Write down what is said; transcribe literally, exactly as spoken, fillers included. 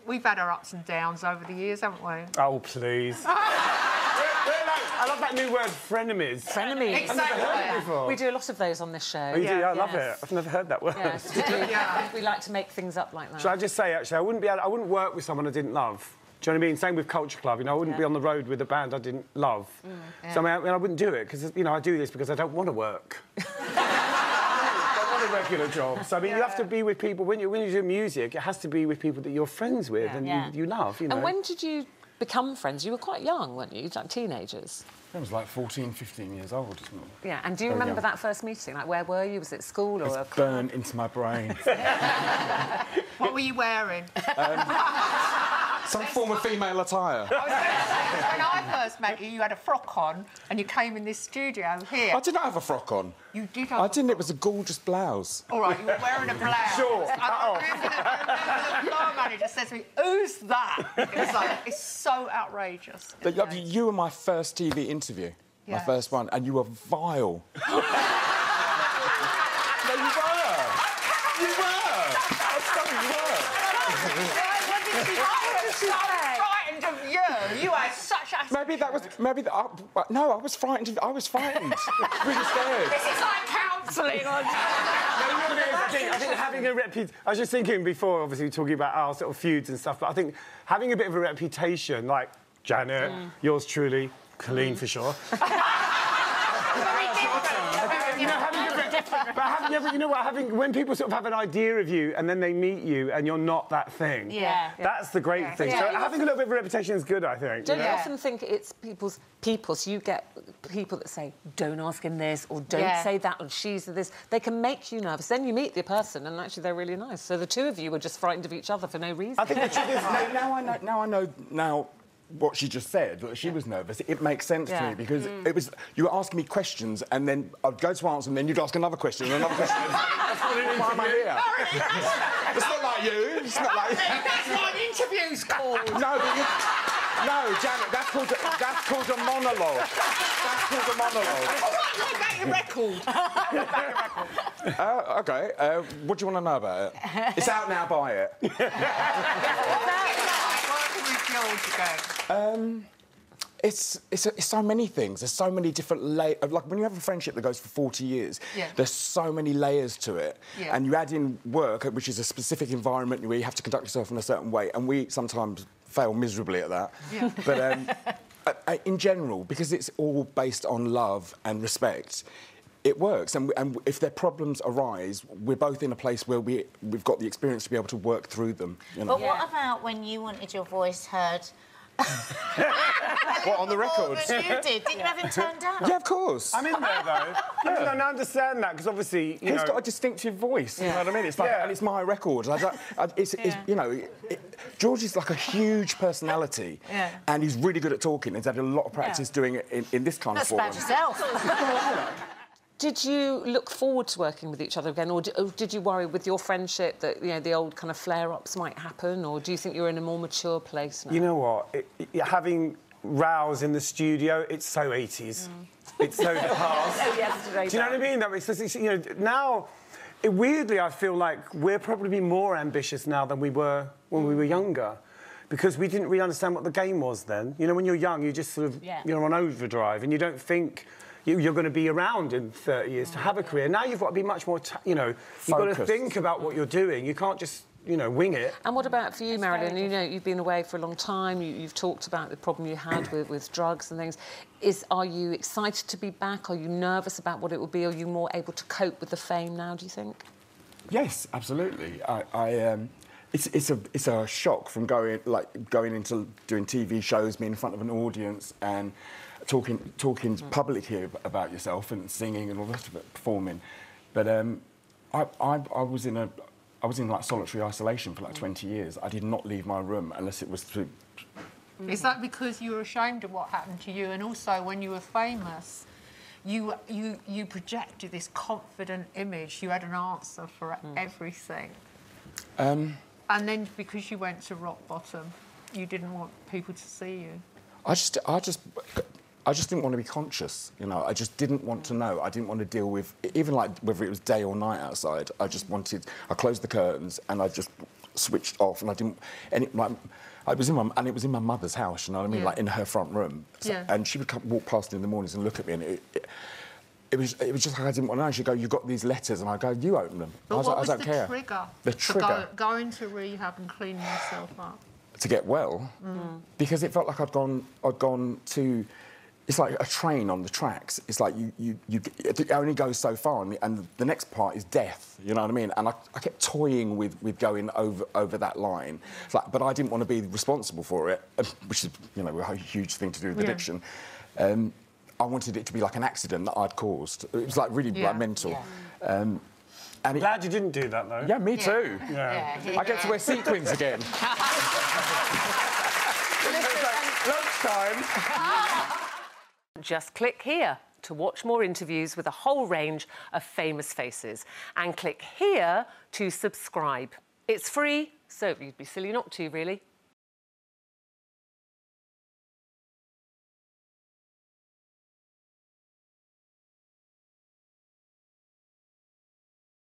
we've had our ups and downs over the years, haven't we? Oh, please. we're, we're like, I love that new word, frenemies. Frenemies. Exactly. I've never heard it before. We do a lot of those on this show. Oh, you do? Yeah, I love yes. it. I've never heard that word. Yes, we do. Yeah. We like to make things up like that. Should I just say, actually, I wouldn't be able, I wouldn't work with someone I didn't love. Do you know what I mean? Same with Culture Club. You know, I wouldn't Yeah. be on the road with a band I didn't love. Mm, yeah. So I mean, I, mean, I wouldn't do it because you know I do this because I don't want to work. I don't want a regular job. So I mean, Yeah. you have to be with people when you when you do music. It has to be with people that you're friends with Yeah. and Yeah. You, you love. You know. And when did you become friends? You were quite young, weren't you? Like teenagers. I was like fourteen, fifteen years old. Isn't it? Yeah. And do you Very remember young. that first meeting? Like, where were you? Was it school or It's a club? burned into my brain. What were you wearing? Some form of female attire. I was gonna say, when I first met you, you had a frock on and you came in this studio here. I did not have a frock on. You did have I a didn't. frock. It was a gorgeous blouse. All right, you were wearing a blouse. Sure. I remember the, I remember the floor manager said to me, "Who's that?" It was like, it's so outrageous. But you- you were my first T V interview. My Yes. first one, and you were vile. No, you were. You were. I'm sorry, you were. I was so frightened of you. You had such a... Maybe that was. Maybe that. I, no, I was frightened. I was frightened. Really scared. This is like counselling on... I think, I think having a reputation... I was just thinking before, obviously, talking about our sort of feuds and stuff, but I think having a bit of a reputation, like Janet, Mm. yours truly, Colleen for sure. You know, having a bit, but having, every- you know what? Having when people sort of have an idea of you and then they meet you and you're not that thing. Yeah. That's the great Yeah. thing. Yeah. So having a little bit of a reputation is good, I think. Don't you you know? Yeah. often think it's people's people? So you get people that say, "Don't ask him this," or "Don't Yeah. say that," or "She's this." They can make you nervous. Then you meet the person, and actually they're really nice. So the two of you were just frightened of each other for no reason. I think the truth is, now, now I know. Now I know. Now. What she just said, that she was nervous, it makes sense to Yeah. me because it was you were asking me questions and then I'd go to answer them, then you'd ask another question and another question. Why am I here? It's not like you. It's not like That's what an interview's called. no, but you, no, Janet. That's called a, that's called a monologue. That's called a monologue. All right, what about your record? Uh, okay. Uh, what do you want to know about it? It's out now. Buy it. Working with George again. Um, it's, it's it's so many things. There's so many different layers. Like when you have a friendship that goes for forty years, Yeah. there's so many layers to it. Yeah. And you add in work, which is a specific environment where you have to conduct yourself in a certain way, and we sometimes fail miserably at that. Yeah. But um, uh, uh, in general, because it's all based on love and respect, it works. And, and if their problems arise, we're both in a place where we, we've got the experience to be able to work through them. You know? But what about when you wanted your voice heard? What, on the More record? than you did. Didn't you have him turned down? Yeah, of course. I'm in there, though. Yeah. I understand that, because obviously, you He's know... got a distinctive voice, you Yeah. know what I mean? It's like, Yeah. and it's my record. I don't, I, it's, it's, you know, it, it, George is like a huge personality, Yeah. and he's really good at talking. He's had a lot of practice doing it in, in this kind That's of about forum. yourself. Did you look forward to working with each other again, or did, or did you worry with your friendship that you know the old kind of flare-ups might happen, or do you think you're in a more mature place now? You know what? It, it, having rows in the studio, it's so eighties. It's so the past. Oh, yesterday. Do you know what I mean? That it's, it's, you know, now, it, weirdly, I feel like we're probably more ambitious now than we were when we were younger, because we didn't really understand what the game was then. You know, when you're young, you just sort of Yeah. you're on overdrive, and you don't think you, you're going to be around in thirty years to have a career. Now you've got to be much more, t you know, you've got to Focused. think about what you're doing. You can't just, you know, wing it. And what about for you, It's Marilyn? very You know, you've been away for a long time. You, you've talked about the problem you had with, with drugs and things. Is are you excited to be back? Are you nervous about what it will be? Are you more able to cope with the fame now? Do you think? Yes, absolutely. I, I um, it's it's a it's a shock from going like going into doing T V shows, being in front of an audience, and talking talking publicly about yourself and singing and all the rest of it, performing. But um, I, I I was in a I was in like solitary isolation for like twenty years. I did not leave my room unless it was through. Is that because you were ashamed of what happened to you, and also when you were famous, you you you projected this confident image? You had an answer for everything, Um, and then because you went to rock bottom, you didn't want people to see you. I just, I just, I just didn't want to be conscious. You know, I just didn't want to know. I didn't want to deal with even like whether it was day or night outside. I just wanted. I closed the curtains and I just, switched off, and I didn't. And it, like, I was in my and it was in my mother's house. You know what I mean? Yeah. Like in her front room. So, Yeah. And she would come, walk past in the mornings and look at me, and it, it, it was it was just like I didn't want to know. She'd go, "You got these letters," and I go, "You open them." But I was what like, was I don't the care. trigger? The for trigger go, going to rehab and cleaning yourself up? to get well, Mm. because it felt like I'd gone I'd gone to. It's like a train on the tracks. It's like you, you, you it only goes so far, and the, and the next part is death. You know what I mean? And I, I kept toying with, with going over over that line. It's like, but I didn't want to be responsible for it, which is, you know, a huge thing to do with Yeah. addiction. Um, I wanted it to be like an accident that I'd caused. It was like really Yeah. like mental. Yeah. Um, and it, Glad you didn't do that, though. yeah, me too. Yeah. I get to wear sequins again. Lunchtime. Just click here to watch more interviews with a whole range of famous faces, and click here to subscribe. It's free, so you'd be silly not to, really.